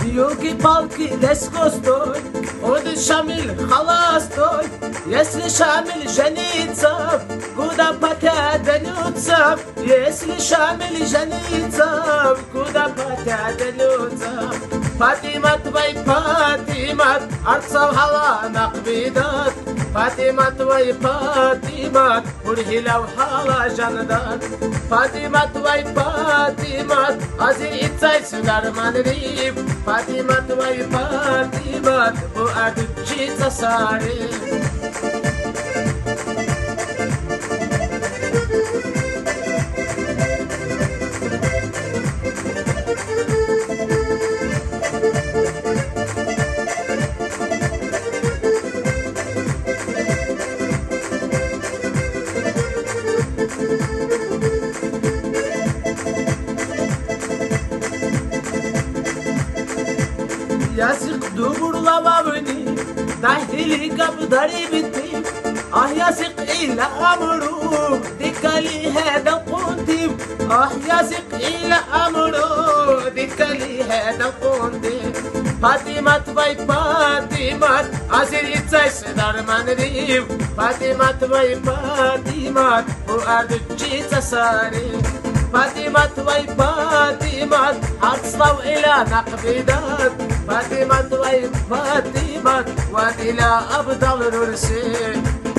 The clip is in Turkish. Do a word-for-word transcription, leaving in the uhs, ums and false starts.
يوكي بالكي لسكوستوي ود شامل خلاصتوي يسلي شامل جنيد صاف كودا باتا دنيوت صاف يسلي شامل جنيد صاف كودا باتا دنيوت صاف فاطمة باي فاطمة أرصف هلا نقبيدات فاطمة باي فاطمة ورهي لو حالا جندات فاطمة باي فاطمة أزي إتساي سجار مدريب فاطمة باي فاطمة بؤاد جيت ساري Yazık duburlama beni Dahili kapıdarı bitti Ah yazık ile amru Dikali heda kuntim Ah yazık ile amru Dikali heda kuntim Fatimat vay Fatimat Azir itsay sıdarman rib Fatimat vay Fatimat Bu ardıcı tasari فاطمة وي فاطمة حتصلو إلى نقبيدات فاطمة وي فاطمة وإلى أبطال رسي